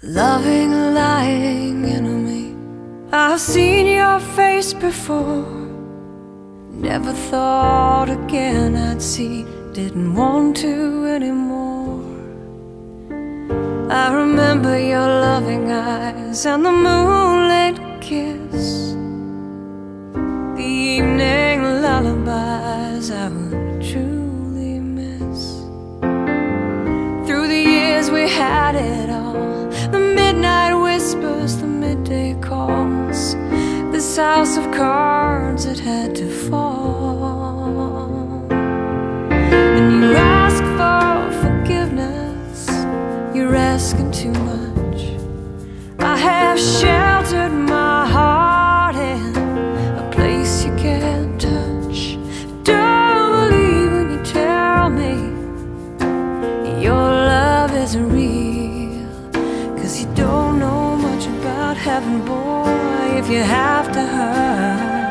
Loving a lying enemy, I've seen your face before. Never thought again I'd see, didn't want to anymore. I remember your loving eyes and the moonlit kiss, the evening lullabies I would truly miss. Through the years we had it all, the midnight whispers, the midday calls, this house of cards that had to fall. And you ask for forgiveness, you're asking too much. I have sheltered my heart in a place you can't touch. Don't believe when you tell me your love isn't real, 'cause you don't know much about heaven, boy, if you have to hurt.